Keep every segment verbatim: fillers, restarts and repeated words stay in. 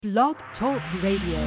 Blog Talk Radio.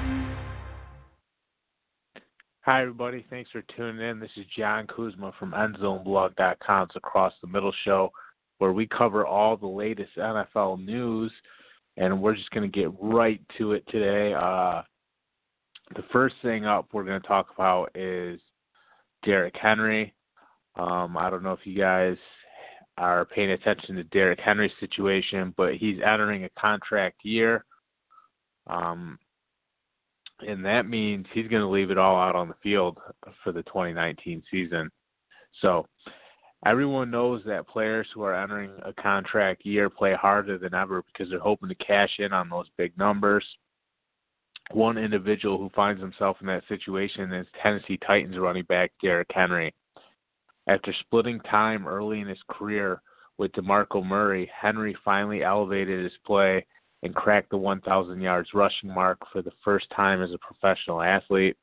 Hi, everybody. Thanks for tuning in. This is John Kuzma from Endzone Blog dot com. It's Across the Middle show, where we cover all the latest N F L news, and we're just going to get right to it today. Uh, the first thing up we're going to talk about is Derrick Henry. Um, I don't know if you guys are paying attention to Derrick Henry's situation, but he's entering a contract year. Um, and that means he's going to leave it all out on the field for the twenty nineteen season. So everyone knows that players who are entering a contract year play harder than ever because they're hoping to cash in on those big numbers. One individual who finds himself in that situation is Tennessee Titans running back Derrick Henry. After splitting time early in his career with DeMarco Murray, Henry finally elevated his play and cracked the one thousand yards rushing mark for the first time as a professional athlete.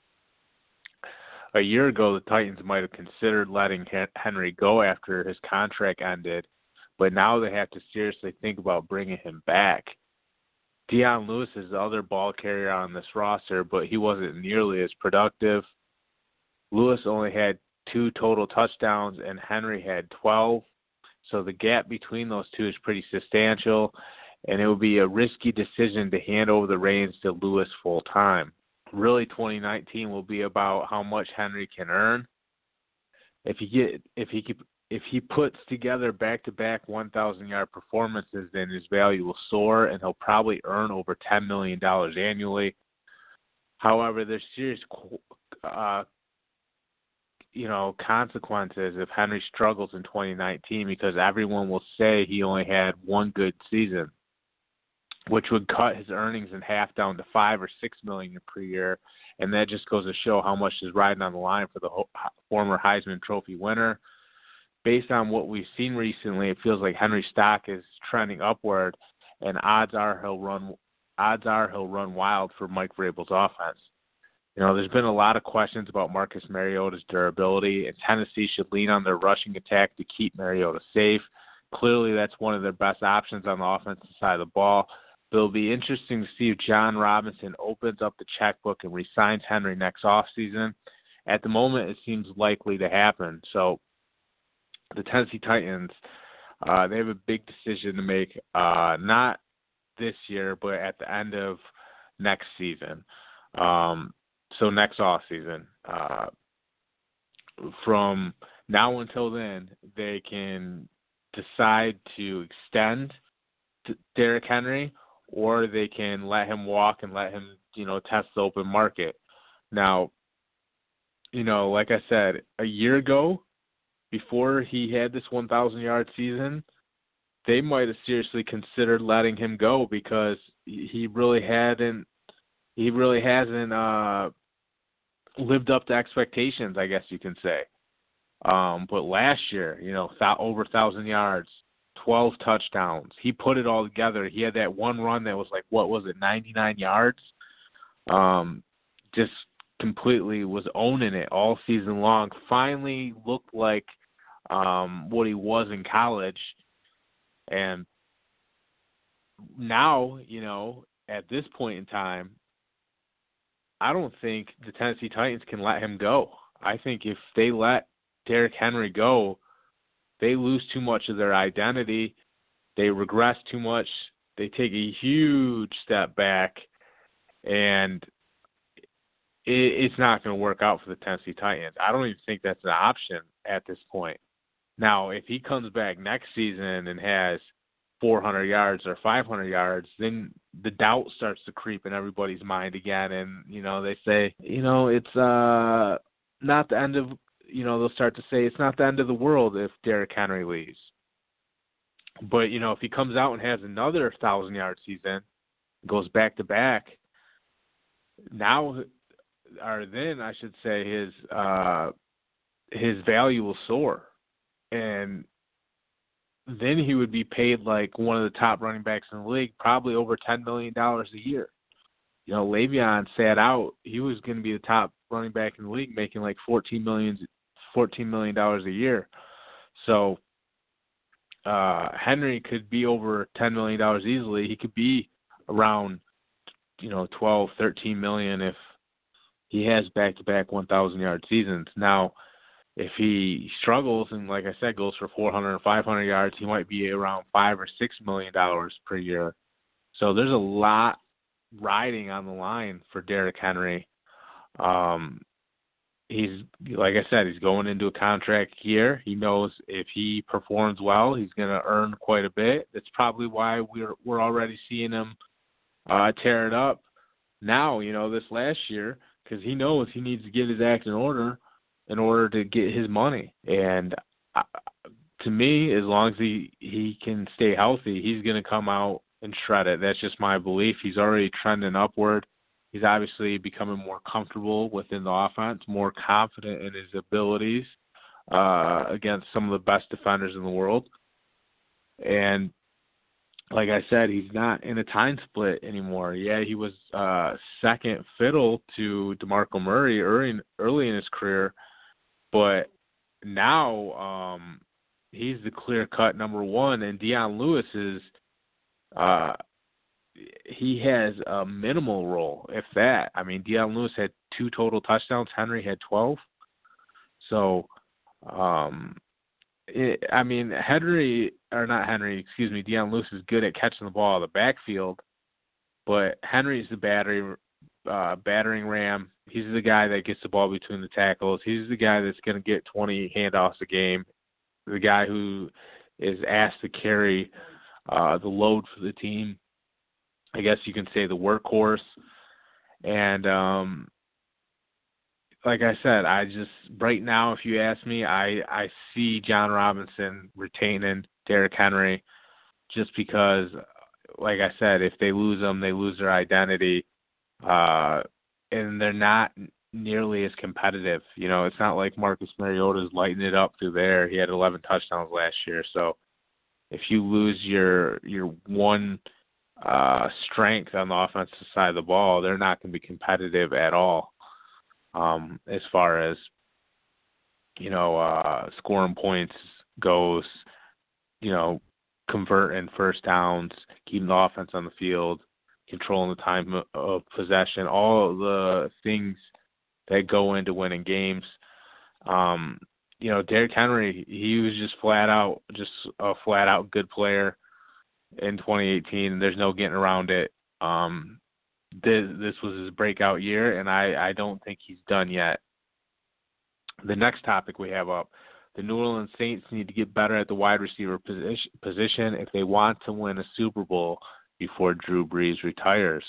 A year ago, the Titans might have considered letting Henry go after his contract ended, but now they have to seriously think about bringing him back. Dion Lewis is the other ball carrier on this roster, but he wasn't nearly as productive. Lewis only had two total touchdowns, and Henry had twelve, so the gap between those two is pretty substantial, and it would be a risky decision to hand over the reins to Lewis full time. Really, twenty nineteen will be about how much Henry can earn. If he get if he if he puts together back-to-back one thousand yard performances, then his value will soar, and he'll probably earn over ten million dollars annually. However, there's serious uh, you know consequences if Henry struggles in twenty nineteen, because everyone will say he only had one good season, which would cut his earnings in half down to five or six million per year, and that just goes to show how much is riding on the line for the former Heisman Trophy winner. Based on what we've seen recently, it feels like Henry's stock is trending upward, and odds are he'll run. Odds are he'll run wild for Mike Vrabel's offense. You know, there's been a lot of questions about Marcus Mariota's durability, and Tennessee should lean on their rushing attack to keep Mariota safe. Clearly, that's one of their best options on the offensive side of the ball. But it'll be interesting to see if John Robinson opens up the checkbook and re-signs Henry next offseason. At the moment, it seems likely to happen. So the Tennessee Titans, uh, they have a big decision to make, uh, not this year, but at the end of next season. Um, so next offseason. Uh, from now until then, they can decide to extend Derrick Henry, or they can let him walk and let him, you know, test the open market. Now, you know, like I said, a year ago, before he had this one thousand yard season, they might have seriously considered letting him go because he really hadn't, he really hasn't uh, lived up to expectations, I guess you can say. Um, but last year, you know, th- over one thousand yards, twelve touchdowns. He put it all together. He had that one run that was like, what was it, ninety-nine yards? Um, just completely was owning it all season long. Finally looked like um, what he was in college. And now, you know, at this point in time, I don't think the Tennessee Titans can let him go. I think if they let Derrick Henry go, they lose too much of their identity. They regress too much. They take a huge step back, and it, it's not going to work out for the Tennessee Titans. I don't even think that's an option at this point. Now, if he comes back next season and has four hundred yards or five hundred yards, then the doubt starts to creep in everybody's mind again, and, you know, they say, you know, it's uh, not the end of you know, they'll start to say it's not the end of the world if Derrick Henry leaves. But, you know, if he comes out and has another one thousand yard season, goes back to back, now, or then I should say his uh, his value will soar. And then he would be paid like one of the top running backs in the league, probably over ten million dollars a year. You know, Le'Veon sat out. He was going to be the top running back in the league, making like fourteen million dollars fourteen million dollars a year. So uh, Henry could be over ten million dollars easily. He could be around, you know, twelve, thirteen million if he has back-to-back one thousand yard seasons. Now, if he struggles and, like I said, goes for four hundred or five hundred yards, he might be around five or six million dollars per year. So there's a lot riding on the line for Derrick Henry. Um, he's, like I said, he's going into a contract year. He knows if he performs well, he's going to earn quite a bit. That's probably why we're we're already seeing him uh, tear it up now, you know, this last year, because he knows he needs to get his act in order in order to get his money. And uh, to me, as long as he, he can stay healthy, he's going to come out and shred it. That's just my belief. He's already trending upward. He's obviously becoming more comfortable within the offense, more confident in his abilities uh, against some of the best defenders in the world. And like I said, he's not in a time split anymore. Yeah, he was uh, second fiddle to DeMarco Murray early, early in his career, but now um, he's the clear-cut number one, and Dion Lewis is uh, he has a minimal role, if that. I mean, Dion Lewis had two total touchdowns. Henry had twelve. So, um, it, I mean, Henry, or not Henry, excuse me, Dion Lewis is good at catching the ball out of the backfield, but Henry's the battery, uh, battering ram. He's the guy that gets the ball between the tackles. He's the guy that's going to get twenty handoffs a game, the guy who is asked to carry uh, the load for the team. I guess you can say the workhorse. And um, like I said, I just right now, if you ask me, I, I see John Robinson retaining Derrick Henry just because, like I said, if they lose him, they lose their identity. Uh, and they're not nearly as competitive. You know, it's not like Marcus Mariota is lighting it up through there. He had eleven touchdowns last year. So if you lose your your one uh, strength on the offensive side of the ball, they're not going to be competitive at all um, as far as, you know, uh, scoring points goes, you know, converting first downs, keeping the offense on the field, controlling the time of possession, all the things that go into winning games. Um, you know, Derrick Henry, he was just flat out, just a flat out good player in twenty eighteen. There's no getting around it. Um, this, this was his breakout year, and I, I don't think he's done yet. The next topic we have up, the New Orleans Saints need to get better at the wide receiver position, position if they want to win a Super Bowl before Drew Brees retires.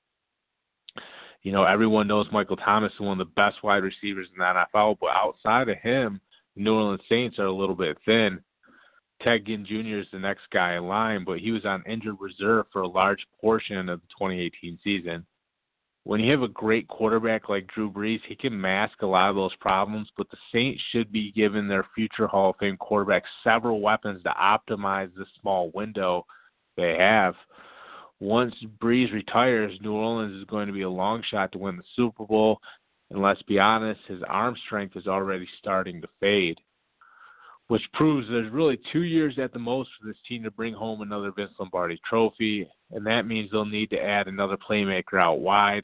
You know, everyone knows Michael Thomas is one of the best wide receivers in the N F L, but outside of him, the New Orleans Saints are a little bit thin. Ted Ginn Junior is the next guy in line, but he was on injured reserve for a large portion of the twenty eighteen season. When you have a great quarterback like Drew Brees, he can mask a lot of those problems, but the Saints should be giving their future Hall of Fame quarterback several weapons to optimize the small window they have. Once Brees retires, New Orleans is going to be a long shot to win the Super Bowl, and let's be honest, his arm strength is already starting to fade, which proves there's really two years at the most for this team to bring home another Vince Lombardi trophy, and that means they'll need to add another playmaker out wide.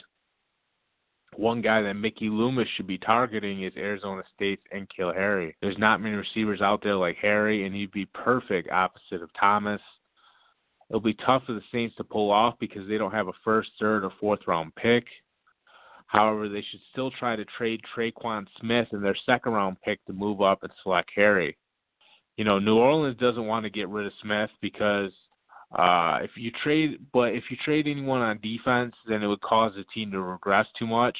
One guy that Mickey Loomis should be targeting is Arizona State's N'Keal Harry. There's not many receivers out there like Harry, and he'd be perfect opposite of Thomas. It'll be tough for the Saints to pull off because they don't have a first, third, or fourth round pick. However, they should still try to trade Traquan Smith and their second round pick to move up and select Harry. You know, New Orleans doesn't want to get rid of Smith because uh, if you trade, but if you trade anyone on defense, then it would cause the team to regress too much.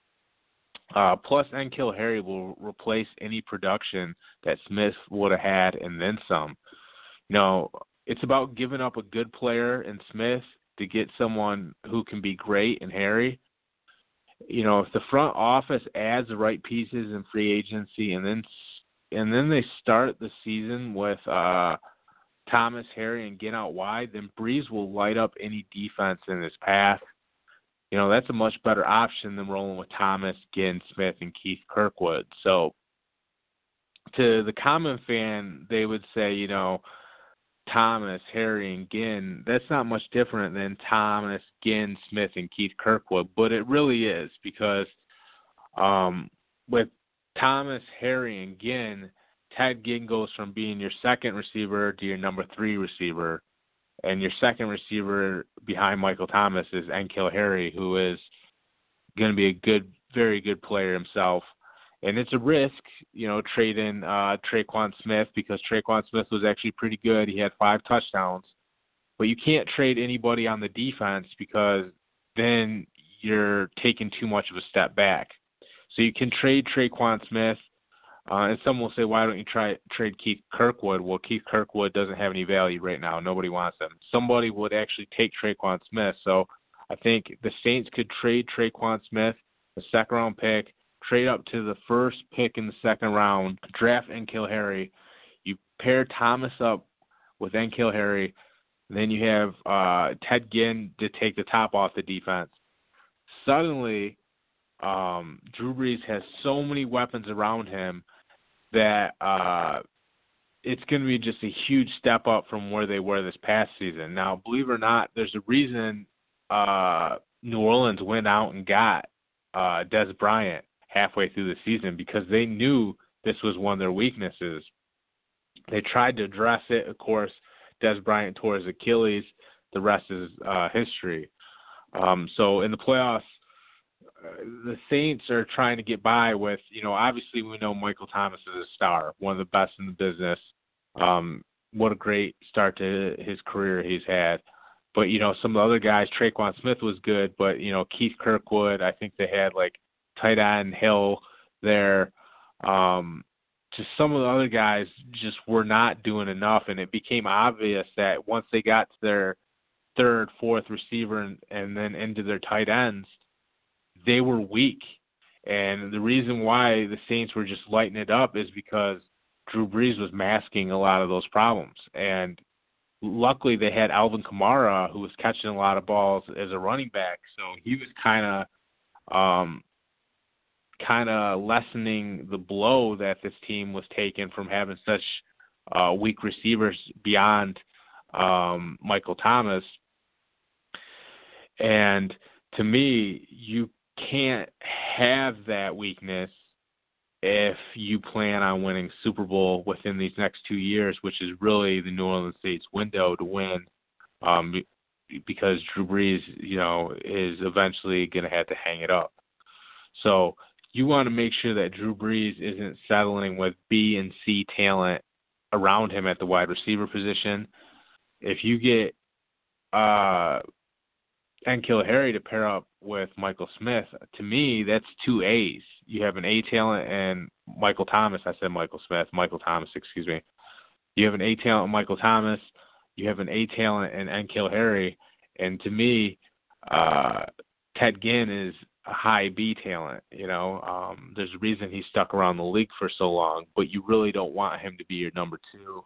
Uh, plus, N'Keal Harry will replace any production that Smith would have had and then some. You know, it's about giving up a good player in Smith to get someone who can be great in Harry. You know, if the front office adds the right pieces in free agency and then and then they start the season with uh, Thomas, Harry, and Ginn out wide, then Brees will light up any defense in his path. You know, that's a much better option than rolling with Thomas, Ginn, Smith, and Keith Kirkwood. So to the common fan, they would say, you know, Thomas, Harry, and Ginn, that's not much different than Thomas, Ginn, Smith, and Keith Kirkwood, but it really is because um, with Thomas, Harry, and Ginn, Ted Ginn goes from being your second receiver to your number three receiver, and your second receiver behind Michael Thomas is N'Keal Harry, who is going to be a good, very good player himself. And it's a risk, you know, trading uh, Traquan Smith because Traquan Smith was actually pretty good. He had five touchdowns. But you can't trade anybody on the defense because then you're taking too much of a step back. So you can trade Traquan Smith, uh, and some will say, why don't you try trade Keith Kirkwood? Well, Keith Kirkwood doesn't have any value right now. Nobody wants him. Somebody would actually take Traquan Smith. So I think the Saints could trade Traquan Smith, the second-round pick, trade up to the first pick in the second round, draft N'Keal Harry. You pair Thomas up with N'Keal Harry. Then you have uh, Ted Ginn to take the top off the defense. Suddenly, um, Drew Brees has so many weapons around him that uh, it's going to be just a huge step up from where they were this past season. Now, believe it or not, there's a reason uh, New Orleans went out and got uh, Dez Bryant halfway through the season because they knew this was one of their weaknesses. They tried to address it. Of course, Dez Bryant tore his Achilles. The rest is uh, history. Um, so in the playoffs, uh, the Saints are trying to get by with, you know, obviously we know Michael Thomas is a star, one of the best in the business. Um, what a great start to his career he's had. But, you know, some of the other guys, Traquan Smith was good, but, you know, Keith Kirkwood, I think they had like tight end Hill there. Um, just some of the other guys just were not doing enough, and it became obvious that once they got to their third, fourth receiver and, and then into their tight ends, they were weak. And the reason why the Saints were just lighting it up is because Drew Brees was masking a lot of those problems. And luckily they had Alvin Kamara, who was catching a lot of balls as a running back, so he was kind of um, kind of lessening the blow that this team was taking from having such uh, weak receivers beyond um, Michael Thomas. And to me, you can't have that weakness if you plan on winning Super Bowl within these next two years, which is really the New Orleans Saints window to win, um, because Drew Brees, you know, is eventually going to have to hang it up. So you want to make sure that Drew Brees isn't settling with B and C talent around him at the wide receiver position. If you get uh, N'Keal Harry to pair up with Michael Smith, to me, that's two A's. You have an A talent and Michael Thomas. I said Michael Smith. Michael Thomas, excuse me. You have an A talent in Michael Thomas. You have an A talent in N'Keal Harry. And to me, uh, Ted Ginn is a high B talent. You know, um, there's a reason he's stuck around the league for so long, but you really don't want him to be your number two.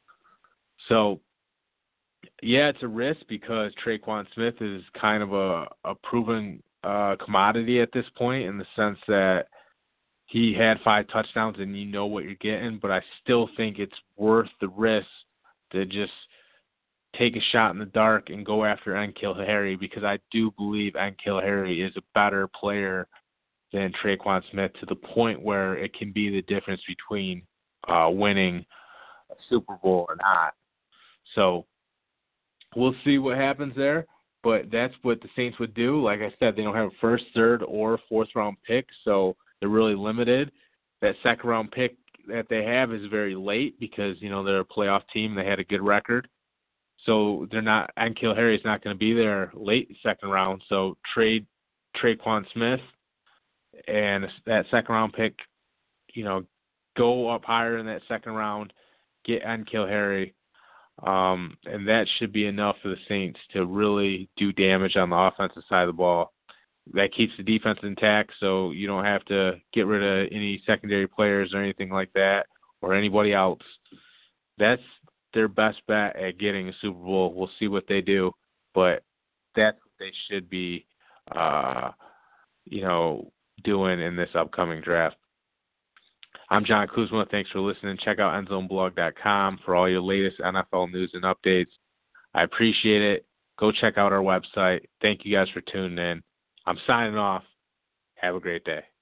So, yeah, it's a risk because Traquan Smith is kind of a, a proven uh, commodity at this point in the sense that he had five touchdowns and you know what you're getting, but I still think it's worth the risk to just take a shot in the dark and go after N'Keal Harry because I do believe N'Keal Harry is a better player than Traquan Smith to the point where it can be the difference between uh, winning a Super Bowl or not. So we'll see what happens there, but that's what the Saints would do. Like I said, they don't have a first, third, or fourth round pick, so they're really limited. That second round pick that they have is very late because, you know, they're a playoff team. They had a good record. So they're not, N'Keal Harry is not going to be there late second round. So trade Traquan Smith and that second round pick, you know, go up higher in that second round, get N'Keal Harry. Um, and that should be enough for the Saints to really do damage on the offensive side of the ball. That keeps the defense intact, so you don't have to get rid of any secondary players or anything like that or anybody else. That's their best bet at getting a Super Bowl. We'll see what they do, but that's what they should be, uh, you know, doing in this upcoming draft. I'm John Kuzma. Thanks for listening. Check out endzone blog dot com for all your latest N F L news and updates. I appreciate it. Go check out our website. Thank you guys for tuning in. I'm signing off. Have a great day.